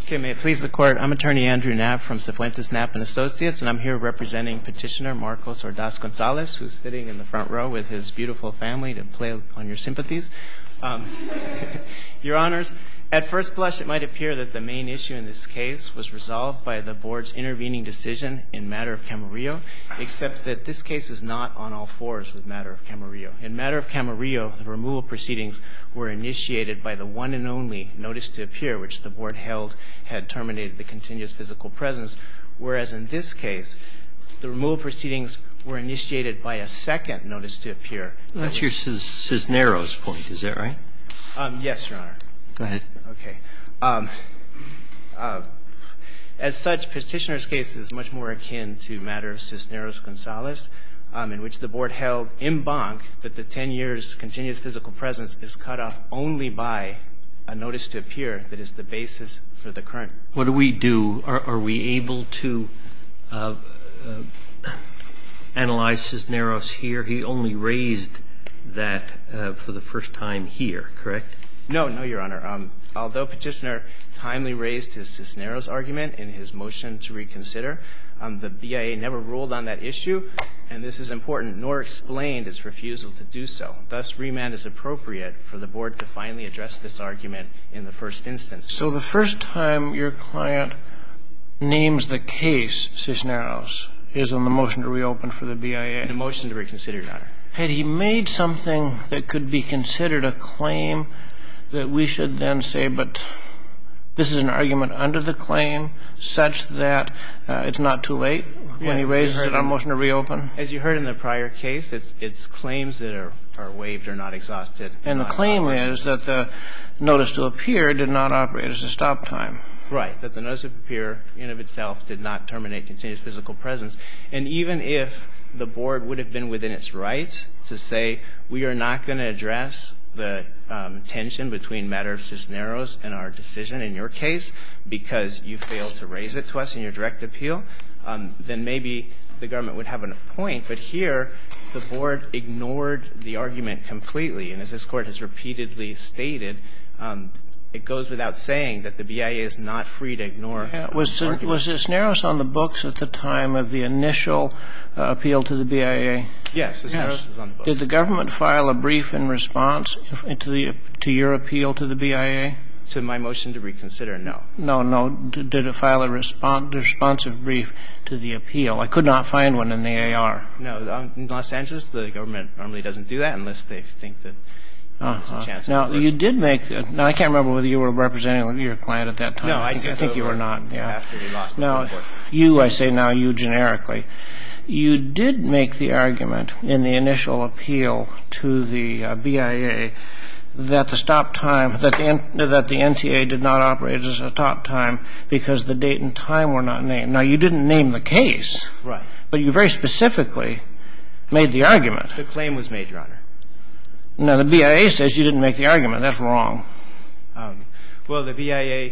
Okay, may it please the Court, I'm Attorney Andrew Knapp from Cifuentes Knapp & Associates, and I'm here representing Petitioner Marcos Ordaz-Gonzalez, who's sitting in the front row with his beautiful family to play on your sympathies. Your Honors, at first blush it might appear that the main issue in this case was resolved by the Board's intervening decision in matter of Camarillo, except that this case is not on all fours with matter of Camarillo. In matter of Camarillo, the removal proceedings were initiated by the one and only notice to appear, which the Board held had terminated the continuous physical presence, whereas in this case, the removal proceedings were initiated by a second notice to appear. That's your Cisneros point, is that right? Yes, Your Honor. Go ahead. Okay. As such, Petitioner's case is much more akin to matter of Cisneros-Gonzalez, in which the Board held in banc that the 10 years continuous physical presence is cut off only by a notice to appear that is the basis for the current. What do we do? Are we able to analyze Cisneros here? He only raised that for the first time here, correct? No, Your Honor. Although Petitioner timely raised his Cisneros argument in his motion to reconsider, the BIA never ruled on that issue, and this is important, nor explained its refusal to do so. Thus, remand is appropriate for the Board to finally address this argument in the first instance. So the first time your client names the case Cisneros is on the motion to reopen for the BIA? The motion to reconsider, Your Honor. Had he made something that could be considered a claim that we should then say, but this is an argument under the claim such that it's not too late when he raises it on motion to reopen? As you heard in the prior case, it's claims that are waived or not exhausted. And the claim is that the notice to appear did not operate as a stop time. Right, that the notice to appear in of itself did not terminate continuous physical presence. And even if the Board would have been within its rights to say, we are not going to address the tension between matter of Cisneros and our decision in your case because you failed to raise it to us in your direct appeal, then maybe the government would have a point. But here, the Board ignored the argument completely. And as this Court has repeatedly stated, it goes without saying that the BIA is not free to ignore Was Cisneros on the books at the time of the initial appeal to the BIA? Yes, Cisneros was on the books. Did the government file a brief in response to your appeal to the BIA? To my motion to reconsider, no. No. Did it file a responsive brief to the appeal? I could not find one in the AR. No. In Los Angeles, the government normally doesn't do that unless they think that there's a chance of Now, reversal. you did make – now, I can't remember whether you were representing your client at that time. No, I think you were not. Yeah. After we lost now, before. I say now you generically. You did make the argument in the initial appeal to the BIA that the stop time, that the NTA did not operate as a stop time because the date and time were not named. Now, you didn't name the case. Right. But you very specifically made the argument. The claim was made, Your Honor. Now, the BIA says you didn't make the argument. That's wrong. Well, the BIA,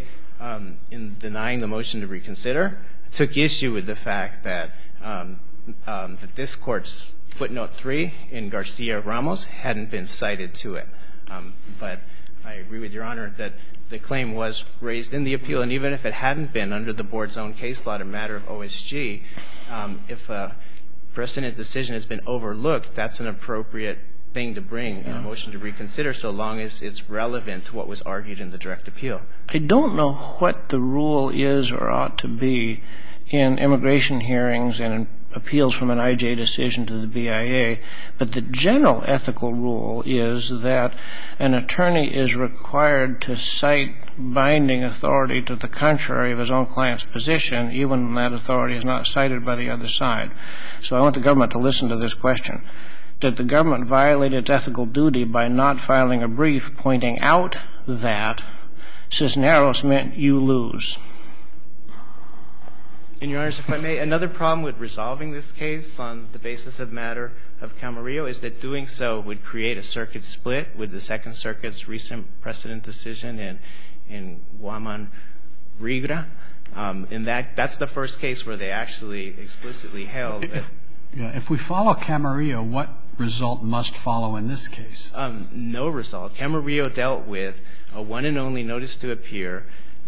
in denying the motion to reconsider, took issue with the fact that this Court's footnote 3 in Garcia-Ramos hadn't been cited to it. But I agree with Your Honor that the claim was raised in the appeal, and even if it hadn't been under the Board's own case law, a matter of OSG, if a precedent decision has been overlooked, that's an appropriate thing to bring in a motion to reconsider so long as it's relevant to what was argued in the direct appeal. I don't know what the rule is or ought to be in immigration hearings and in appeals from an IJ decision to the BIA, but the general ethical rule is that an attorney is required to cite binding authority to the contrary of his own client's position, even when that authority is not cited by the other side. So I want the government to listen to this question. Did the government violate its ethical duty by not filing a brief pointing out that Cisneros meant you lose? And, Your Honors, if I may, another problem with resolving this case on the basis of matter of Camarillo is that doing so would create a circuit split with the Second Circuit's recent precedent decision in Guaman-Rigra. And that's the first case where they actually explicitly held that. If we follow Camarillo, what result must follow in this case? No result. Camarillo dealt with a one and only notice to appear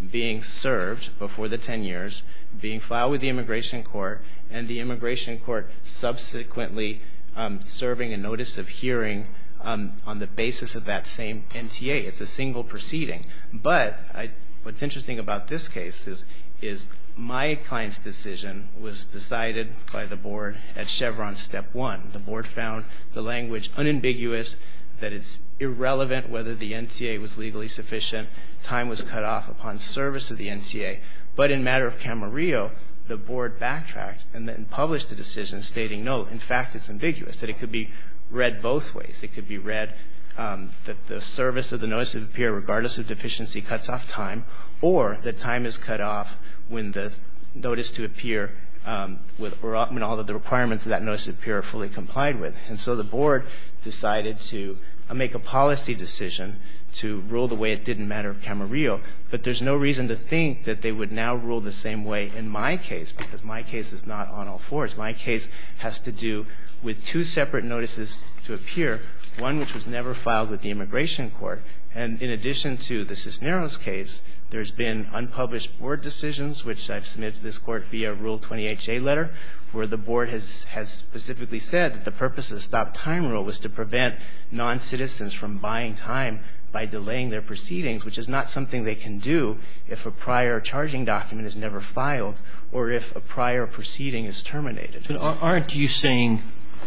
being served before the 10 years, being filed with the immigration court, and the immigration court subsequently serving a notice of hearing on the basis of that same NTA. It's a single proceeding. But what's interesting about this case is my client's decision was decided by the board at Chevron Step 1. The board found the language unambiguous, that it's irrelevant whether the NTA was legally sufficient. Time was cut off upon service of the NTA. But in matter of Camarillo, the board backtracked and then published a decision stating, no, in fact, it's ambiguous, that it could be read both ways. It could be read that the service of the notice of appear, regardless of deficiency, cuts off time, or that time is cut off when the notice to appear, when all of the requirements of that notice to appear are fully complied with. And so the board decided to make a policy decision to rule the way it did in matter of Camarillo. But there's no reason to think that they would now rule the same way in my case, because my case is not on all fours. My case has to do with two separate notices to appear, one which was never filed with the immigration court. And in addition to the Cisneros case, there's been unpublished board decisions, which I've submitted to this court via Rule 28J letter, where the board has specifically said that the purpose of the stop time rule was to prevent non-citizens from buying time by delaying their proceedings, which is not something they can do if a prior charging document is never filed or if a prior proceeding is terminated. But aren't you saying,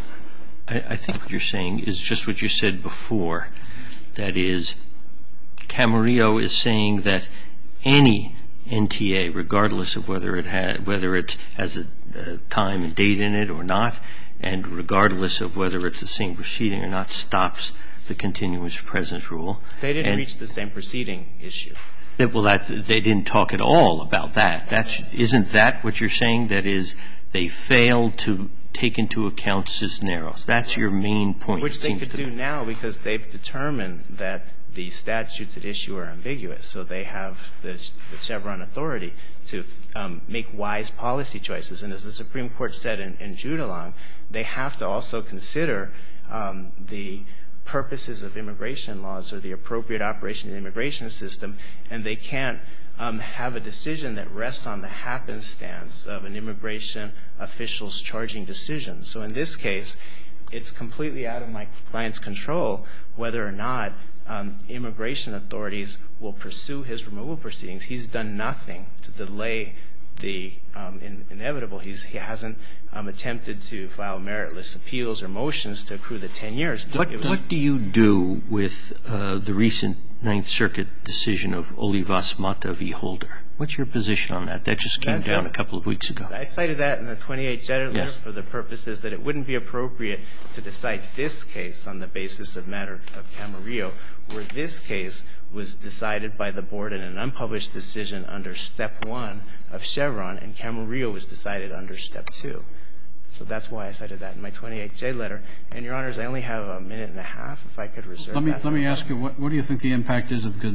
I think what you're saying is just what you said before, that is, Camarillo is saying that any NTA, regardless of whether it has a time and date in it or not, and regardless of whether it's the same proceeding or not, stops the continuous presence rule. They didn't reach the same proceeding issue. Well, they didn't talk at all about that. Isn't that what you're saying? That is, they failed to take into account Cisneros. That's your main point. Which they could do now because they've determined that the statutes at issue are ambiguous. So they have the Chevron authority to make wise policy choices. And as the Supreme Court said in Judalong, they have to also consider the purposes of immigration laws or the appropriate operation of the immigration system, and they can't have a decision that rests on the happenstance of an immigration official's charging decision. So in this case, it's completely out of my client's control whether or not immigration authorities will pursue his removal proceedings. He's done nothing to delay the inevitable. He hasn't attempted to file meritless appeals or motions to accrue the 10 years. What do you do with the recent Ninth Circuit decision of Olivas Mata v. Holder? What's your position on that? That just came down a couple of weeks ago. I cited that in the 28th letter for the purposes that it wouldn't be appropriate to decide this case on the basis of matter of Camarillo, where this case was decided by the board in an unpublished decision under Step 1 of Chevron, and Camarillo was decided under Step 2. So that's why I cited that in my 28J letter. And, Your Honors, I only have a minute and a half, if I could reserve that. Let me ask you, what do you think the impact is of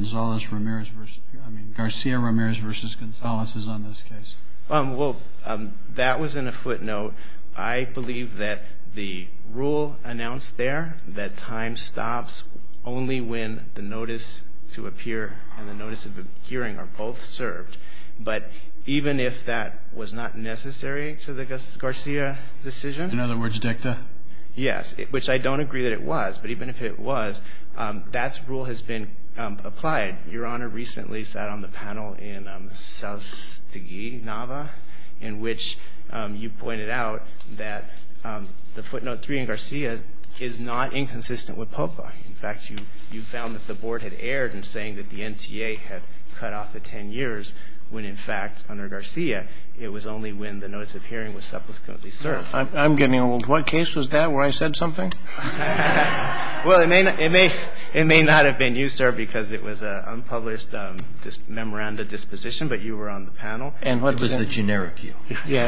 Garcia Ramirez versus Gonzalez is on this case? That was in a footnote. I believe that the rule announced there that time stops only when the notice to appear and the notice of hearing are both served. But even if that was not necessary to the Garcia decision. In other words, dicta? Yes, which I don't agree that it was. But even if it was, that rule has been applied. Your Honor recently sat on the panel in Saustegui, Nava, in which you pointed out that the footnote 3 in Garcia is not inconsistent with POPA. In fact, you found that the board had erred in saying that the NTA had cut off the 10 years, when in fact, under Garcia, it was only when the notice of hearing was subsequently served. I'm getting old. What case was that where I said something? Well, it may not have been you, sir, because it was an unpublished memoranda disposition, but you were on the panel. And what was the generic view? Yeah.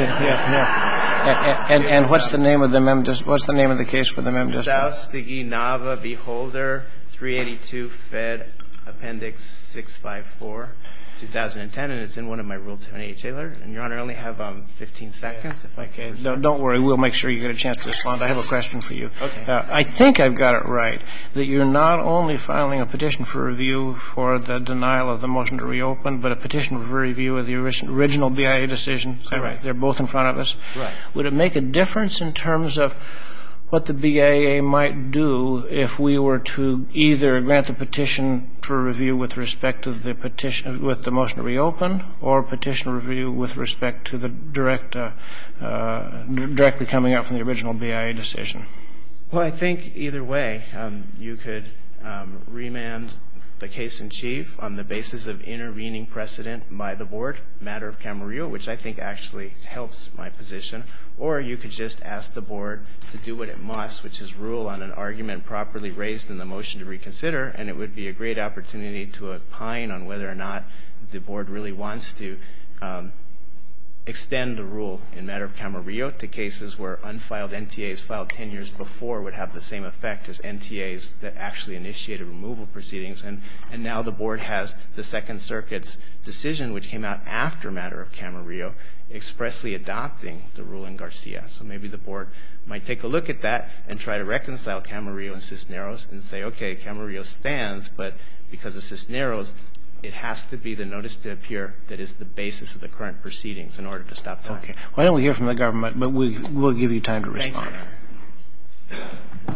And what's the name of the what's the name of the case for the mem dispo? Saustegui, Nava, v. Holder, 382 Fed Appendix 654. 2010, and it's in one of my Rule 28J letters. And, Your Honor, I only have 15 seconds. If I can. Don't worry. We'll make sure you get a chance to respond. I have a question for you. Okay. I think I've got it right, that you're not only filing a petition for review for the denial of the motion to reopen, but a petition for review of the original BIA decision. Is that right? They're both in front of us? Right. Would it make a difference in terms of what the BIA might do if we were to either grant the petition for review with respect to the petition with the motion to reopen, or petition review with respect to the directly coming out from the original BIA decision? Well, I think either way, you could remand the case in chief on the basis of intervening precedent by the board, matter of Camarillo, which I think actually helps my position, or you could just ask the board to do what it must, which is rule on an argument properly raised in the motion to reconsider, and it would be a great opportunity to opine on whether or not the board really wants to extend the rule in matter of Camarillo to cases where unfiled NTAs filed 10 years before would have the same effect as NTAs that actually initiated removal proceedings. And now the board has the Second Circuit's decision, which came out after matter of Camarillo, expressly adopting the rule in Garcia. So maybe the board might take a look at that and try to reconcile Camarillo and Cisneros and say, okay, Camarillo stands, but because of Cisneros, it has to be the notice to appear that is the basis of the current proceedings in order to stop time. Okay. Why don't we hear from the government, but we'll give you time to respond. Thank you.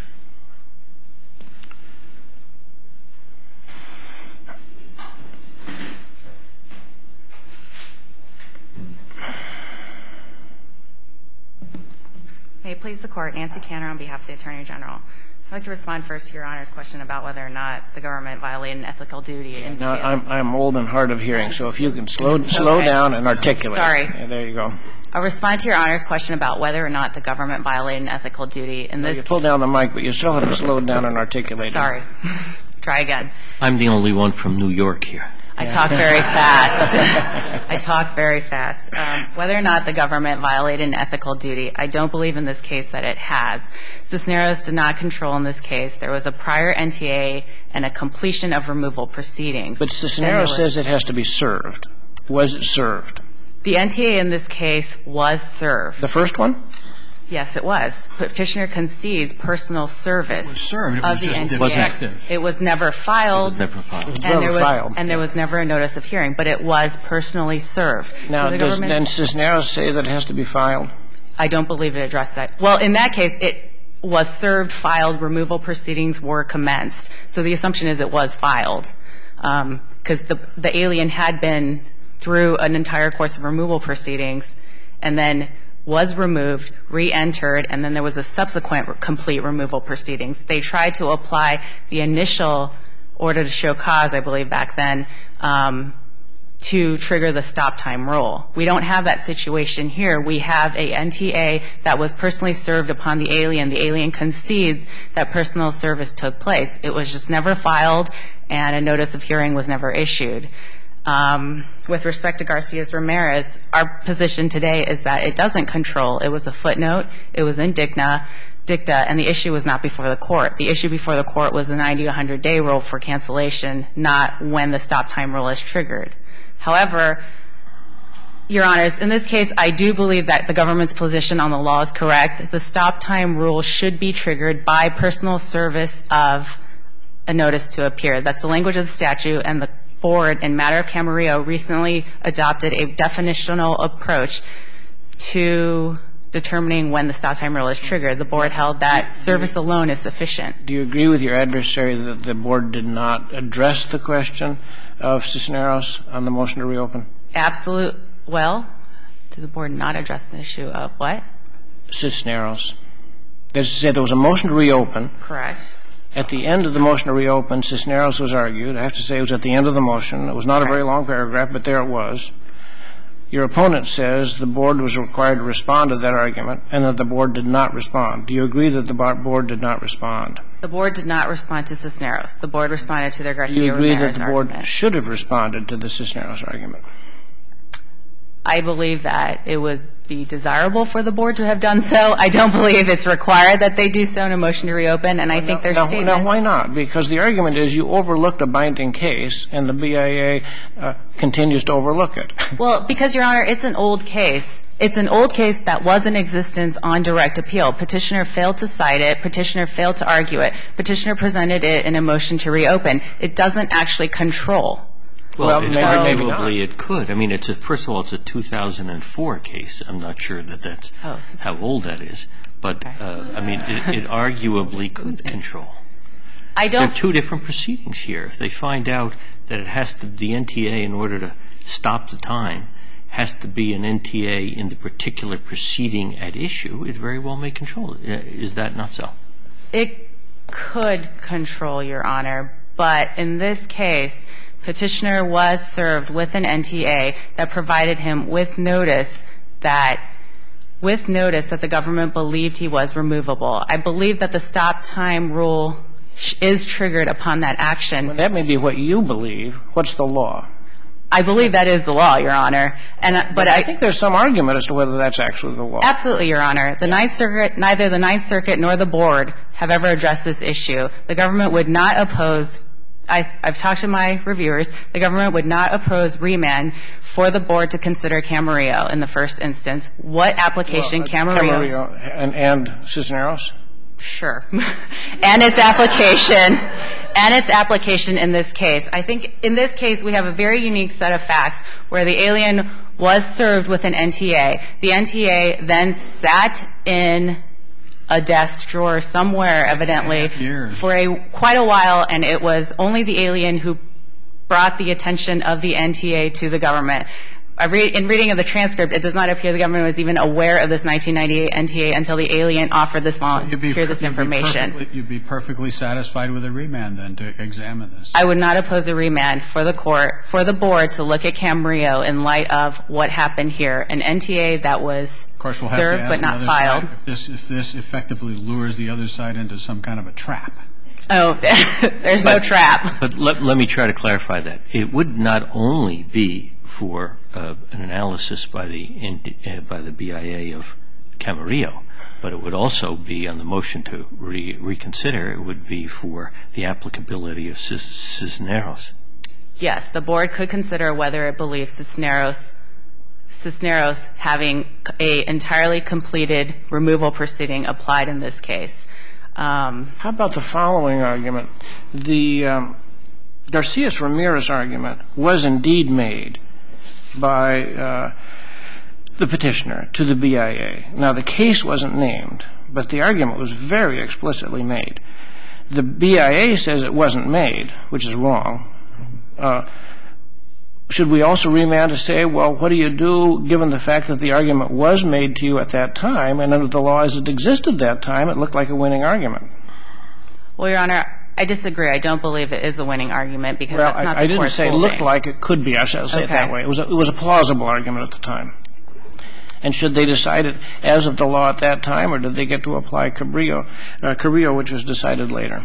May it please the Court, Nancy Cantor on behalf of the Attorney General. I'd like to respond first to Your Honor's question about whether or not the government violated an ethical duty. Now, I'm old and hard of hearing, so if you can slow down and articulate. Sorry. Yeah, there you go. I'll respond to Your Honor's question about whether or not the government violated an ethical duty. You pull down the mic, but you still have to slow down and articulate. Sorry. Try again. I'm the only one from New York here. I talk very fast. I talk very fast. Whether or not the government violated an ethical duty, I don't believe in this case that it has. Cisneros did not control in this case. There was a prior NTA and a completion of removal proceedings. But Cisneros says it has to be served. Was it served? The NTA in this case was served. The first one? Yes, it was. Petitioner concedes personal service. It was served. It of was the just NTA. defective. It was never filed. It was never filed. It was never filed. And there was never a notice of hearing, but it was personally served. Now, so does then Cisneros say that it has to be filed? I don't believe it addressed that. Well, in that case, it was served, filed, removal proceedings were commenced. So the assumption is it was filed because the alien had been through an entire course of removal proceedings and then was removed, re-entered, and then there was a subsequent complete removal proceedings. They tried to apply the initial order to show cause, I believe, back then, to trigger the stop time rule. We don't have that situation here. We have a NTA that was personally served upon the alien. The alien concedes that personal service took place. It was just never filed, and a notice of hearing was never issued. With respect to Garcia-Ramirez, our position today is that it doesn't control. It was a footnote. It was in dicta, and the issue was not before the court. The issue before the court was the 90 to 100-day rule for cancellation, not when the stop time rule is triggered. However, Your Honors, in this case, I do believe that the government's position on the law is correct. The stop time rule should be triggered by personal service of a notice to appear. That's the language of the statute, and the board in matter of Camarillo recently adopted a definitional approach to determining when the stop time rule is triggered. The board held that service alone is sufficient. Do you agree with your adversary that the board did not address the question of Cisneros on the motion to reopen? Well, did the board not address the issue of what? Cisneros. That is to say, there was a motion to reopen. Correct. At the end of the motion to reopen, Cisneros was argued. I have to say it was at the end of the motion. It was not a very long paragraph, but there it was. Your opponent says the board was required to respond to that argument and that the board did not respond. Do you agree that the board did not respond? The board did not respond to Cisneros. The board responded to their Garcia-Ramirez argument. Do you agree that the board should have responded to the Cisneros argument? I believe that it would be desirable for the board to have done so. I don't believe it's required that they do so in a motion to reopen, and I think their statements... Now, why not? Because the argument is you overlooked a binding case, and the BIA continues to overlook it. Well, because, Your Honor, it's an old case. It's an old case that was in existence on direct appeal. Petitioner failed to cite it. Petitioner failed to argue it. Petitioner presented it in a motion to reopen. It doesn't actually control. Well, arguably it could. I mean, first of all, it's a 2004 case. I'm not sure that that's how old that is. But, I mean, it arguably could control. There are two different proceedings here. If they find out that it has to, the NTA, in order to stop the time, has to be an NTA in the particular proceeding at issue, it very well may control it. Is that not so? It could control, Your Honor. But in this case, Petitioner was served with an NTA that provided him with notice that the government believed he was removable. I believe that the stop time rule is triggered upon that action. Well, that may be what you believe. What's the law? I believe that is the law, Your Honor. But I think there's some argument as to whether that's actually the law. Absolutely, Your Honor. The Ninth Circuit, neither the Ninth Circuit nor the board have ever addressed this issue. The government would not oppose, I've talked to my reviewers, the government would not oppose remand for the board to consider Camarillo in the first instance. What application Camarillo and Cisneros? Sure. And its application in this case. I think in this case we have a very unique set of facts where the alien was served with an NTA. The NTA then sat in a desk drawer somewhere, evidently, for quite a while, and it was only the alien who brought the attention of the NTA to the government. In reading of the transcript, it does not appear the government was even aware of this 1998 NTA until the alien offered this information. You'd be perfectly satisfied with a remand, then, to examine this? I would not oppose a remand for the board to look at Camarillo in light of what happened here. An NTA that was served but not filed. If this effectively lures the other side into some kind of a trap. Oh, there's no trap. But let me try to clarify that. It would not only be for an analysis by the BIA of Camarillo, but it would also be on the motion to reconsider. It would be for the applicability of Cisneros. Yes, the board could consider whether it believes Cisneros having an entirely completed removal proceeding applied in this case. How about the following argument? The Garcia-Ramirez argument was indeed made by the petitioner to the BIA. Now, the case wasn't named, but the argument was very explicitly made. The BIA says it wasn't made, which is wrong. Should we also remand to say, well, what do you do given the fact that the argument was made to you at that time, and under the law as it existed that time, it looked like a winning argument? Well, Your Honor, I disagree. I don't believe it is a winning argument because that's not the court's holding. I didn't say looked like. It could be. I'll say it that way. It was a plausible argument at the time. And should they decide it as of the law at that time, or did they get to apply Carrillo, which was decided later?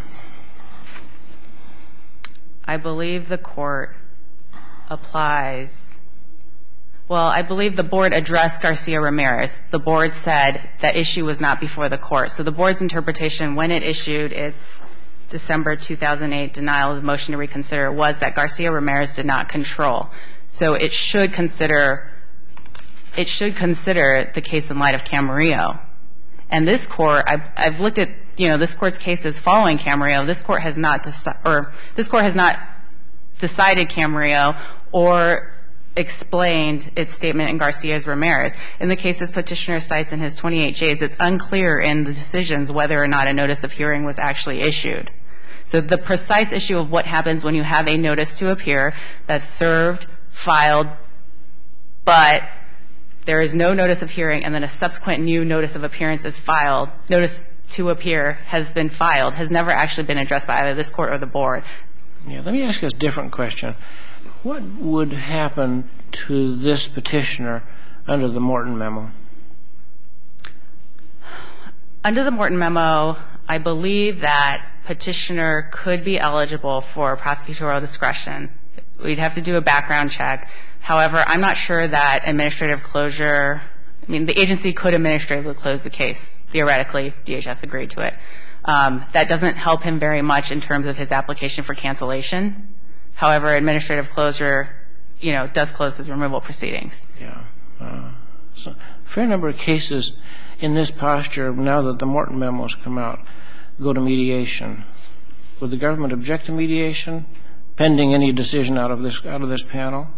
I believe the court applies. Well, I believe the board addressed Garcia-Ramirez. The board said that issue was not before the court. So the board's interpretation when it issued its December 2008 denial of the motion to reconsider was that Garcia-Ramirez did not control. So it should consider the case in light of Camarillo. And this court, I've looked at, this court's cases following Camarillo. This court has not decided Camarillo or explained its statement in Garcia-Ramirez. In the cases Petitioner cites in his 28Js, it's unclear in the decisions whether or not a notice of hearing was actually issued. So the precise issue of what happens when you have a notice to appear that's served, filed, but there is no notice of hearing and then a subsequent new notice of appearance is filed, notice to appear has been filed, has never actually been addressed by either this court or the board. Yeah, let me ask you a different question. What would happen to this petitioner under the Morton Memo? Under the Morton Memo, I believe that Petitioner could be eligible for prosecutorial discretion. We'd have to do a background check. However, I'm not sure that administrative closure, I mean, the agency could administratively close the case. Theoretically, DHS agreed to it. That doesn't help him very much in terms of his application for cancellation. However, administrative closure, does close his removal proceedings. Yeah. So a fair number of cases in this posture, now that the Morton memos come out, go to mediation. Would the government object to mediation pending any decision out of this panel?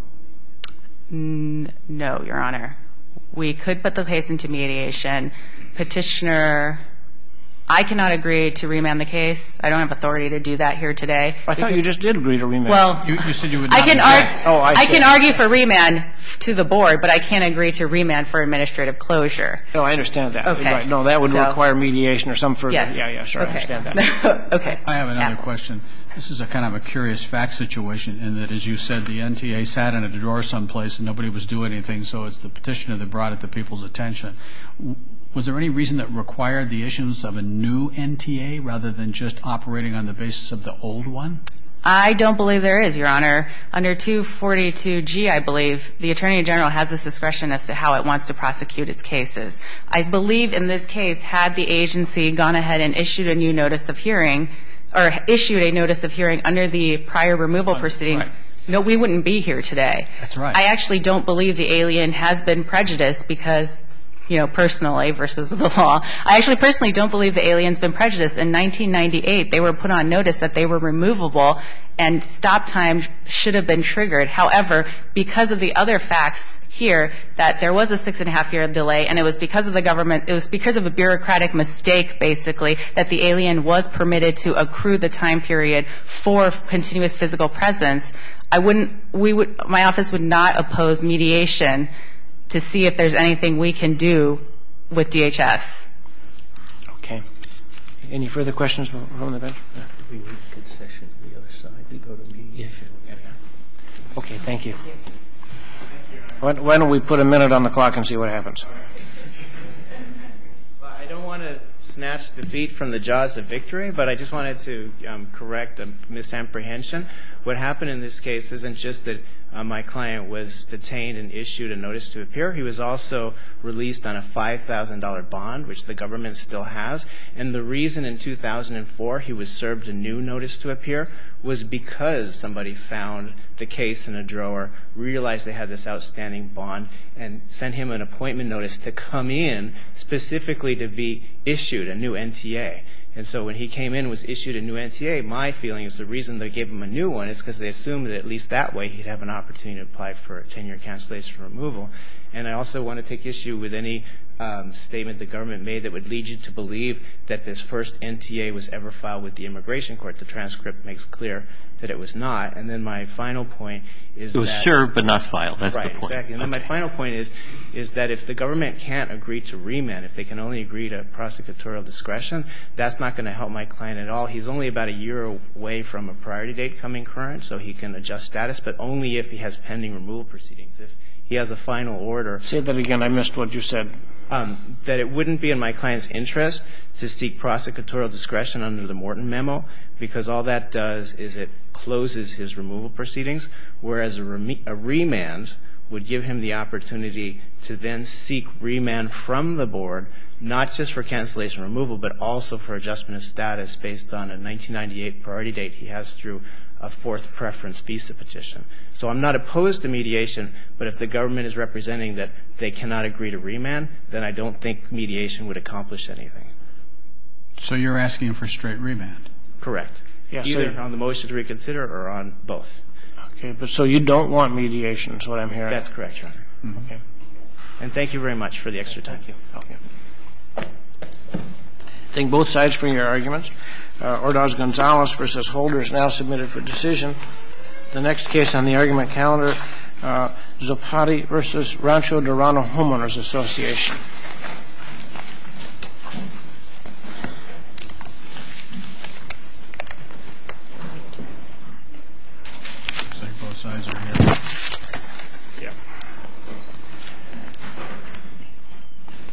No, Your Honor. We could put the case into mediation. Petitioner, I cannot agree to remand the case. I don't have authority to do that here today. I thought you just did agree to remand. Well, You said you would I not can object. I can argue for remand to the board, but I can't agree to remand for administrative closure. No, I understand that. Okay. Right. No, that would So- require mediation or some further. Yes. Yeah, sure. Okay. I understand that. Okay. I have another Yeah. question. This is a kind of a curious fact situation in that, as you said, the NTA sat in a drawer someplace and nobody was doing anything, so it's the petitioner that brought it to people's attention. Was there any reason that required the issuance of a new NTA rather than just operating on the basis of the old one? I don't believe there is, Your Honor. Under 242G, I believe, the Attorney General has this discretion as to how it wants to prosecute its cases. I believe in this case, had the agency gone ahead and issued a new notice of hearing, or issued a notice of hearing under the prior removal proceedings, right. no, we wouldn't be here today. That's right. I actually don't believe the alien has been prejudiced because, personally versus the law. I actually personally don't believe the alien's been prejudiced. In 1998, they were put on notice that they were removable and stop time should have been triggered. However, because of the other facts here, that there was a 6.5-year delay, and it was because of the government, it was because of a bureaucratic mistake, basically, that the alien was permitted to accrue the time period for continuous physical presence. My office would not oppose mediation to see if there's anything we can do with DHS. Okay. Any further questions from the bench? We need concession on the other side. We go to mediation. Okay, thank you. Why don't we put a minute on the clock and see what happens? Well, I don't want to snatch defeat from the jaws of victory, but I just wanted to correct a misapprehension. What happened in this case isn't just that my client was detained and issued a notice to appear. He was also released on a $5,000 bond, which the government still has. And the reason in 2004 he was served a new notice to appear was because somebody found the case in a drawer, realized they had this outstanding bond, and sent him an appointment notice to come in specifically to be issued a new NTA. And so when he came in and was issued a new NTA, my feeling is the reason they gave him a new one is because they assumed that at least that way he'd have an opportunity to apply for a 10-year cancellation removal. And I also want to take issue with any statement the government made that would lead you to believe that this first NTA was ever filed with the Immigration Court. The transcript makes clear that it was not. And then my final point is that... It was served but not filed. That's the point. Right, exactly. And then my final point is that if the government can't agree to remand, if they can only agree to prosecutorial discretion, that's not going to help my client at all. He's only about a year away from a priority date coming current, so he can adjust status, but only if he has pending removal proceedings. If he has a final order... Say that again. I missed what you said. That it wouldn't be in my client's interest to seek prosecutorial discretion under the Morton memo, because all that does is it closes his removal proceedings, whereas a remand would give him the opportunity to then seek remand from the board, not just for cancellation removal, but also for adjustment of status based on a 1998 priority date he has through a fourth preference visa petition. So I'm not opposed to mediation, but if the government is representing that they cannot agree to remand, then I don't think mediation would accomplish anything. So you're asking for straight remand? Correct. Yeah, Either on the motion to reconsider or on both. Okay, but so you don't want mediation is what I'm hearing. That's correct, Your Honor. Mm-hmm. Okay. And thank you very much for the extra time. Okay. Thank both sides for your arguments. Ordaz-Gonzalez v. Holder is now submitted for decision. The next case on the argument calendar, Zopati v. Rancho Dorado Homeowners Association. Looks like both sides are here.